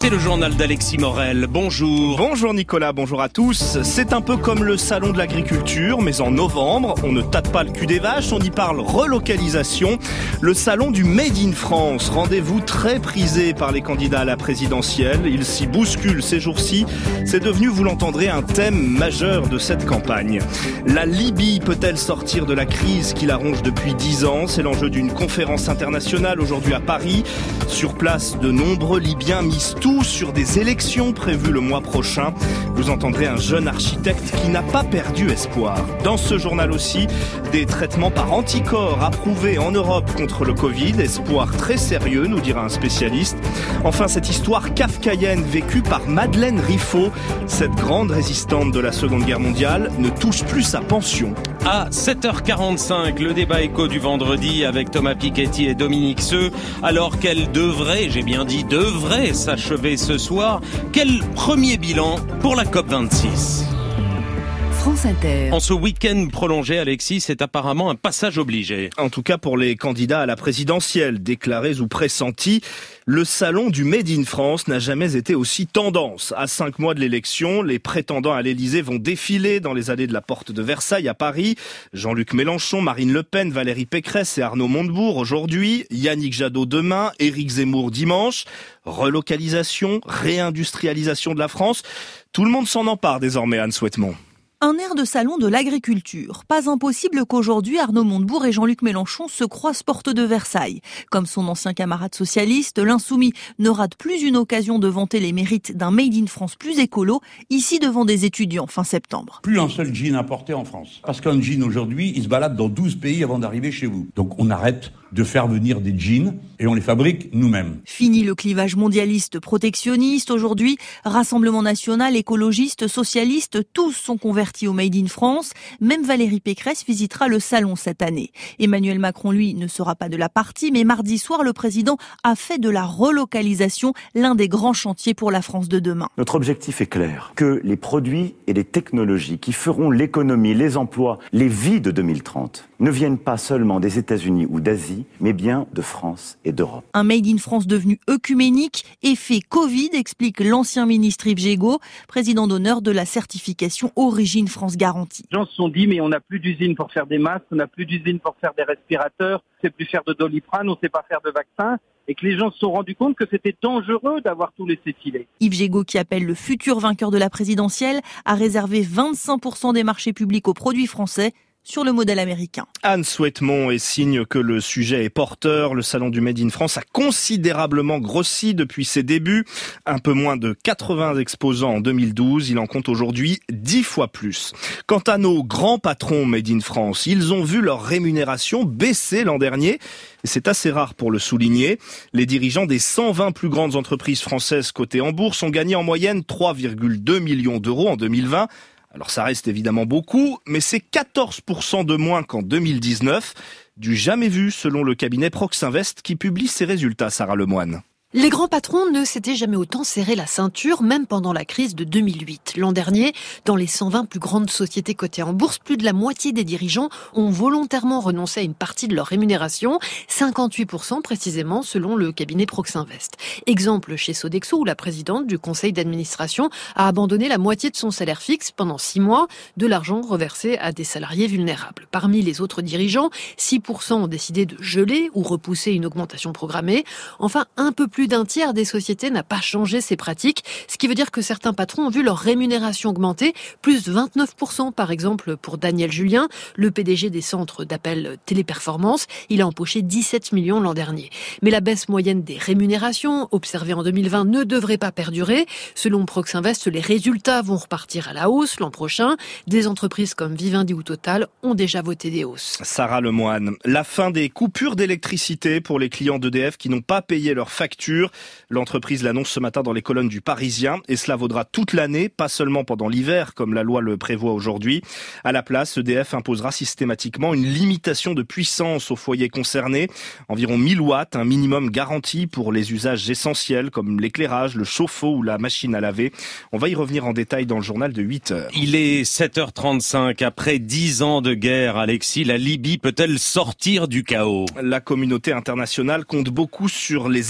C'est le journal d'Alexis Morel. Bonjour. Bonjour Nicolas, bonjour à tous. C'est un peu comme le salon de l'agriculture, mais en novembre. On ne tâte pas le cul des vaches, on y parle relocalisation. Le salon du Made in France, rendez-vous très prisé par les candidats à la présidentielle. Il s'y bouscule ces jours-ci. C'est devenu, vous l'entendrez, un thème majeur de cette campagne. La Libye peut-elle sortir de la crise qui la ronge depuis 10 ans ? C'est l'enjeu d'une conférence internationale aujourd'hui à Paris. Sur place, de nombreux Libyens misent tout sur des élections prévues le mois prochain. Vous entendrez un jeune architecte qui n'a pas perdu espoir. Dans ce journal aussi, des traitements par anticorps approuvés en Europe contre le Covid. Espoir très sérieux, nous dira un spécialiste. Enfin, cette histoire kafkaïenne vécue par Madeleine Riffaut. Cette grande résistante de la Seconde Guerre mondiale ne touche plus sa pension. À 7h45, le débat écho du vendredi avec Thomas Piketty et Dominique Seux. Alors qu'elle devrait, j'ai bien dit devrait, s'achever ce soir, quel premier bilan pour la COP26 ? France Inter. En ce week-end prolongé, Alexis, c'est apparemment un passage obligé. En tout cas pour les candidats à la présidentielle, déclarés ou pressentis, le salon du Made in France n'a jamais été aussi tendance. À 5 mois de l'élection, les prétendants à l'Élysée vont défiler dans les allées de la Porte de Versailles à Paris. Jean-Luc Mélenchon, Marine Le Pen, Valérie Pécresse et Arnaud Montebourg aujourd'hui. Yannick Jadot demain, Éric Zemmour dimanche. Relocalisation, réindustrialisation de la France. Tout le monde s'en empare désormais, Anne Souhaitemont. Un air de salon de l'agriculture. Pas impossible qu'aujourd'hui Arnaud Montebourg et Jean-Luc Mélenchon se croisent porte de Versailles. Comme son ancien camarade socialiste, l'insoumis ne rate plus une occasion de vanter les mérites d'un Made in France plus écolo, ici devant des étudiants fin septembre. Plus un seul jean importé en France. Parce qu'un jean aujourd'hui, il se balade dans 12 pays avant d'arriver chez vous. Donc on arrête de faire venir des jeans et on les fabrique nous-mêmes. Fini le clivage mondialiste protectionniste. Aujourd'hui, Rassemblement national, écologiste, socialiste, tous sont convertis au Made in France. Même Valérie Pécresse visitera le salon cette année. Emmanuel Macron, lui, ne sera pas de la partie, mais mardi soir, le président a fait de la relocalisation l'un des grands chantiers pour la France de demain. Notre objectif est clair, que les produits et les technologies qui feront l'économie, les emplois, les vies de 2030 ne viennent pas seulement des États-Unis ou d'Asie, mais bien de France et d'Europe. Un Made in France devenu œcuménique, effet Covid, explique l'ancien ministre Yves Jégo, président d'honneur de la certification Origine France Garantie. Les gens se sont dit, mais on n'a plus d'usine pour faire des masques, on n'a plus d'usine pour faire des respirateurs, on ne sait plus faire de Doliprane, on ne sait pas faire de vaccins. Et que les gens se sont rendus compte que c'était dangereux d'avoir tout laissé filer. Yves Jégo, qui appelle le futur vainqueur de la présidentielle, a réservé 25% des marchés publics aux produits français, sur le modèle américain. Anne Souhaitemont est signe que le sujet est porteur. Le salon du Made in France a considérablement grossi depuis ses débuts. Un peu moins de 80 exposants en 2012. Il en compte aujourd'hui 10 fois plus. Quant à nos grands patrons Made in France, ils ont vu leur rémunération baisser l'an dernier. Et c'est assez rare pour le souligner. Les dirigeants des 120 plus grandes entreprises françaises cotées en bourse ont gagné en moyenne 3,2 millions d'euros en 2020. Alors ça reste évidemment beaucoup, mais c'est 14% de moins qu'en 2019. Du jamais vu selon le cabinet Proxinvest qui publie ses résultats, Sarah Lemoine. Les grands patrons ne s'étaient jamais autant serré la ceinture, même pendant la crise de 2008. L'an dernier, dans les 120 plus grandes sociétés cotées en bourse, plus de la moitié des dirigeants ont volontairement renoncé à une partie de leur rémunération, 58% précisément selon le cabinet Proxinvest. Exemple chez Sodexo, où la présidente du conseil d'administration a abandonné la moitié de son salaire fixe pendant 6 mois, de l'argent reversé à des salariés vulnérables. Parmi les autres dirigeants, 6% ont décidé de geler ou repousser une augmentation programmée. Enfin, un peu plus d'un tiers des sociétés n'a pas changé ses pratiques, ce qui veut dire que certains patrons ont vu leur rémunération augmenter, plus de 29% par exemple pour Daniel Julien, le PDG des centres d'appel Téléperformance. Il a empoché 17 millions l'an dernier. Mais la baisse moyenne des rémunérations observée en 2020 ne devrait pas perdurer. Selon Proxinvest, les résultats vont repartir à la hausse l'an prochain. Des entreprises comme Vivendi ou Total ont déjà voté des hausses. Sarah Lemoine, la fin des coupures d'électricité pour les clients d'EDF qui n'ont pas payé leurs factures. L'entreprise l'annonce ce matin dans les colonnes du Parisien et cela vaudra toute l'année, pas seulement pendant l'hiver comme la loi le prévoit aujourd'hui. À la place, EDF imposera systématiquement une limitation de puissance aux foyers concernés, environ 1000 watts, un minimum garanti pour les usages essentiels comme l'éclairage, le chauffe-eau ou la machine à laver. On va y revenir en détail dans le journal de 8h. Il est 7h35. Après 10 ans de guerre, Alexis, la Libye peut-elle sortir du chaos ? La communauté internationale compte beaucoup sur les élections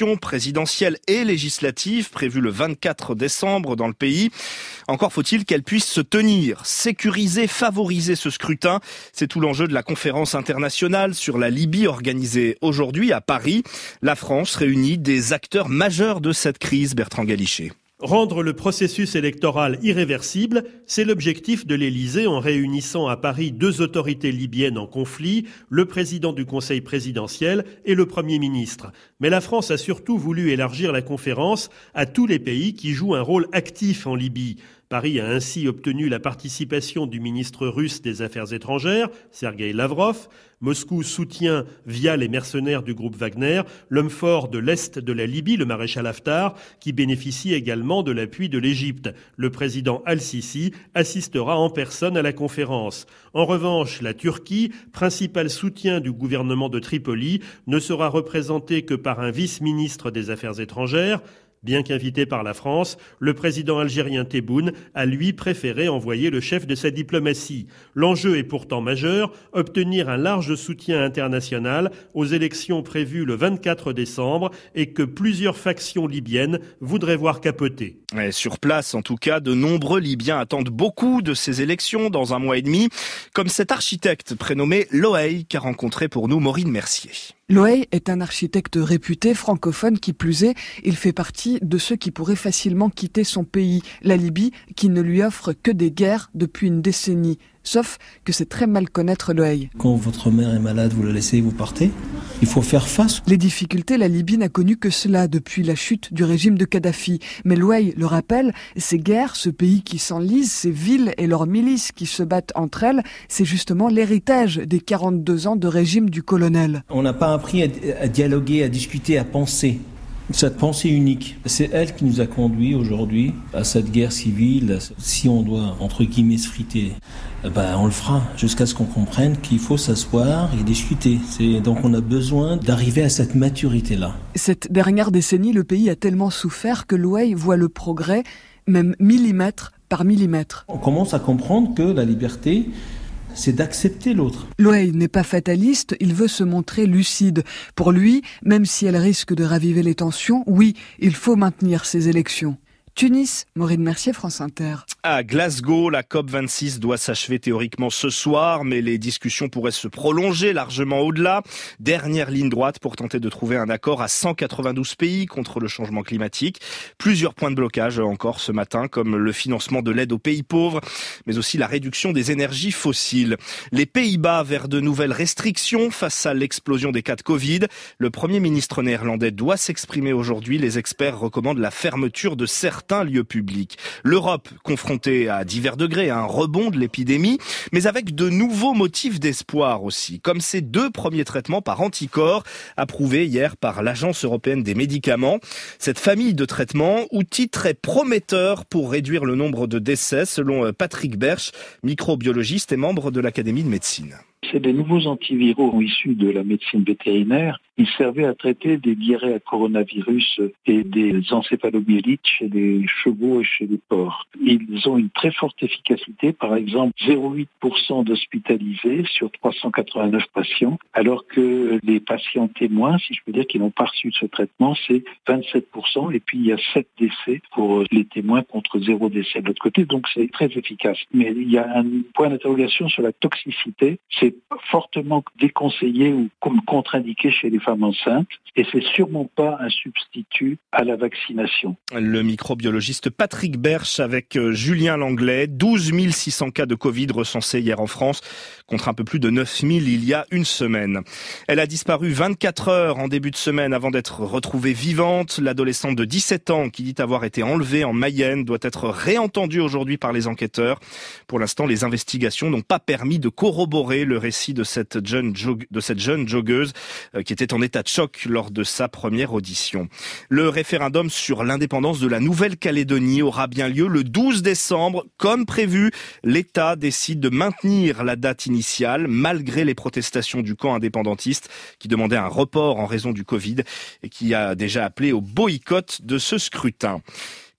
élections présidentielles et législatives prévues le 24 décembre dans le pays. Encore faut-il qu'elle puisse se tenir. Sécuriser, favoriser ce scrutin, c'est tout l'enjeu de la conférence internationale sur la Libye organisée aujourd'hui à Paris. La France réunit des acteurs majeurs de cette crise, Bertrand Galichet. Rendre le processus électoral irréversible, c'est l'objectif de l'Élysée en réunissant à Paris 2 autorités libyennes en conflit, le président du Conseil présidentiel et le Premier ministre. Mais la France a surtout voulu élargir la conférence à tous les pays qui jouent un rôle actif en Libye. Paris a ainsi obtenu la participation du ministre russe des Affaires étrangères, Sergueï Lavrov. Moscou soutient, via les mercenaires du groupe Wagner, l'homme fort de l'Est de la Libye, le maréchal Haftar, qui bénéficie également de l'appui de l'Égypte. Le président Al-Sisi assistera en personne à la conférence. En revanche, la Turquie, principal soutien du gouvernement de Tripoli, ne sera représentée que par un vice-ministre des Affaires étrangères. Bien qu'invité par la France, le président algérien Tebboune a lui préféré envoyer le chef de sa diplomatie. L'enjeu est pourtant majeur, obtenir un large soutien international aux élections prévues le 24 décembre et que plusieurs factions libyennes voudraient voir capoter. Et sur place, en tout cas, de nombreux Libyens attendent beaucoup de ces élections dans un mois et demi, comme cet architecte prénommé Loay qu'a rencontré pour nous Maureen Mercier. Loay est un architecte réputé, francophone qui plus est. Il fait partie de ceux qui pourraient facilement quitter son pays, la Libye, qui ne lui offre que des guerres depuis une décennie. Sauf que c'est très mal connaître Loay. Quand votre mère est malade, vous la laissez, vous partez. Il faut faire face. Les difficultés, la Libye n'a connu que cela depuis la chute du régime de Kadhafi. Mais Loay le rappelle, ces guerres, ce pays qui s'enlise, ces villes et leurs milices qui se battent entre elles, c'est justement l'héritage des 42 ans de régime du colonel. On n'a pas appris à dialoguer, à discuter, à penser. Cette pensée unique, c'est elle qui nous a conduits aujourd'hui à cette guerre civile. Si on doit, entre guillemets, se friter, on le fera jusqu'à ce qu'on comprenne qu'il faut s'asseoir et discuter. Donc on a besoin d'arriver à cette maturité-là. Cette dernière décennie, le pays a tellement souffert que Loay voit le progrès, même millimètre par millimètre. On commence à comprendre que la liberté, c'est d'accepter l'autre. Loay n'est pas fataliste, il veut se montrer lucide. Pour lui, même si elle risque de raviver les tensions, oui, il faut maintenir ces élections. Tunis, Maureen Mercier, France Inter. À Glasgow, la COP26 doit s'achever théoriquement ce soir, mais les discussions pourraient se prolonger largement au-delà. Dernière ligne droite pour tenter de trouver un accord à 192 pays contre le changement climatique. Plusieurs points de blocage encore ce matin, comme le financement de l'aide aux pays pauvres, mais aussi la réduction des énergies fossiles. Les Pays-Bas vers de nouvelles restrictions face à l'explosion des cas de Covid. Le Premier ministre néerlandais doit s'exprimer aujourd'hui. Les experts recommandent la fermeture de certains lieux publics. L'Europe confrontée à divers degrés à un rebond de l'épidémie, mais avec de nouveaux motifs d'espoir aussi, comme ces 2 premiers traitements par anticorps approuvés hier par l'Agence européenne des médicaments. Cette famille de traitements, outil très prometteur pour réduire le nombre de décès, selon Patrick Berch, microbiologiste et membre de l'Académie de médecine. C'est des nouveaux antiviraux issus de la médecine vétérinaire. Ils servaient à traiter des diarrhées à coronavirus et des encéphalomyélites chez les chevaux et chez les porcs. Ils ont une très forte efficacité, par exemple 0,8% d'hospitalisés sur 389 patients, alors que les patients témoins, si je peux dire, qui n'ont pas reçu ce traitement, c'est 27%, et puis il y a 7 décès pour les témoins contre 0 décès de l'autre côté, donc c'est très efficace. Mais il y a un point d'interrogation sur la toxicité. C'est fortement déconseillé ou contre-indiqué chez les femmes enceintes et c'est sûrement pas un substitut à la vaccination. Le microbiologiste Patrick Berch avec Julien Langlais. 12 600 cas de Covid recensés hier en France contre un peu plus de 9 000 il y a une semaine. Elle a disparu 24 heures en début de semaine avant d'être retrouvée vivante. L'adolescente de 17 ans qui dit avoir été enlevée en Mayenne doit être réentendue aujourd'hui par les enquêteurs. Pour l'instant, les investigations n'ont pas permis de corroborer le récit de cette jeune joggeuse qui était en état de choc lors de sa première audition. Le référendum sur l'indépendance de la Nouvelle-Calédonie aura bien lieu le 12 décembre. Comme prévu, l'État décide de maintenir la date initiale malgré les protestations du camp indépendantiste qui demandait un report en raison du Covid et qui a déjà appelé au boycott de ce scrutin.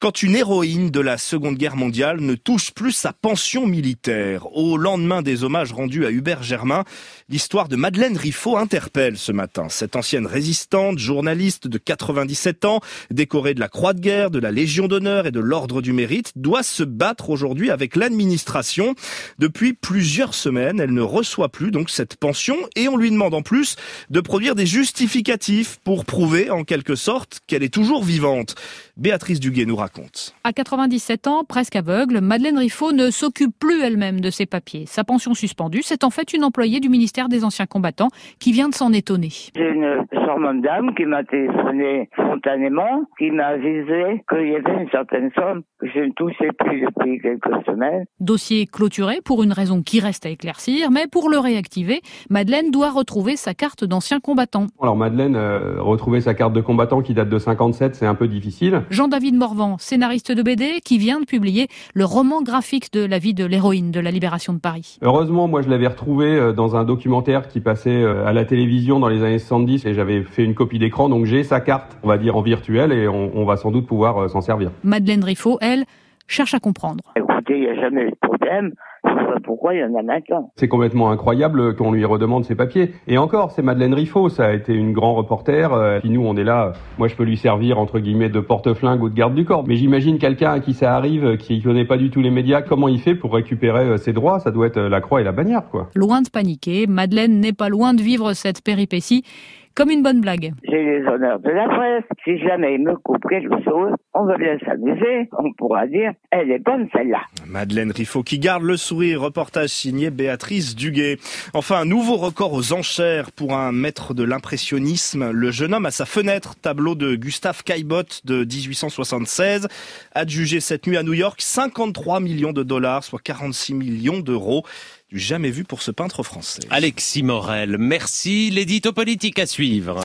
Quand une héroïne de la Seconde Guerre mondiale ne touche plus sa pension militaire. Au lendemain des hommages rendus à Hubert Germain, l'histoire de Madeleine Riffaut interpelle ce matin. Cette ancienne résistante, journaliste de 97 ans, décorée de la Croix de guerre, de la Légion d'honneur et de l'Ordre du Mérite, doit se battre aujourd'hui avec l'administration. Depuis plusieurs semaines, elle ne reçoit plus donc cette pension et on lui demande en plus de produire des justificatifs pour prouver en quelque sorte qu'elle est toujours vivante. Béatrice Duguay nous raconte. À 97 ans, presque aveugle, Madeleine Riffaut ne s'occupe plus elle-même de ses papiers. Sa pension suspendue, c'est en fait une employée du ministère des Anciens Combattants qui vient de s'en étonner. J'ai une charmante dame qui m'a téléphoné spontanément, qui m'a avisé qu'il y avait une certaine somme que je ne touchais plus depuis quelques semaines. Dossier clôturé pour une raison qui reste à éclaircir, mais pour le réactiver, Madeleine doit retrouver sa carte d'ancien combattant. Alors Madeleine, retrouver sa carte de combattant qui date de 57, c'est un peu difficile. Jean-David Morvan, scénariste de BD, qui vient de publier le roman graphique de la vie de l'héroïne de la Libération de Paris. Heureusement, moi je l'avais retrouvé dans un documentaire qui passait à la télévision dans les années 70 et j'avais fait une copie d'écran, donc j'ai sa carte, on va dire en virtuel, et on va sans doute pouvoir s'en servir. Madeleine Riffaut, elle, cherche à comprendre. Écoutez, il n'y a jamais eu de problème. Je ne sais pas pourquoi il y en a maintenant. C'est complètement incroyable qu'on lui redemande ses papiers. Et encore, c'est Madeleine Riffaut, ça a été une grande reporter. Puis nous, on est là. Moi, je peux lui servir, entre guillemets, de porte-flingue ou de garde du corps. Mais j'imagine quelqu'un à qui ça arrive, qui ne connaît pas du tout les médias, comment il fait pour récupérer ses droits? Ça doit être la croix et la bannière, quoi. Loin de paniquer, Madeleine n'est pas loin de vivre cette péripétie comme une bonne blague. J'ai les honneurs de la presse. Si jamais il me coupe quelque chose, on va bien s'amuser. On pourra dire, elle est bonne celle-là. Madeleine Riffaut qui garde le sourire. Reportage signé Béatrice Duguay. Enfin, un nouveau record aux enchères pour un maître de l'impressionnisme. Le jeune homme à sa fenêtre, tableau de Gustave Caillebotte de 1876, adjugé cette nuit à New York 53 millions de dollars, soit 46 millions d'euros. Du jamais vu pour ce peintre français. Alexis Morel, merci. L'édito politique à suivre.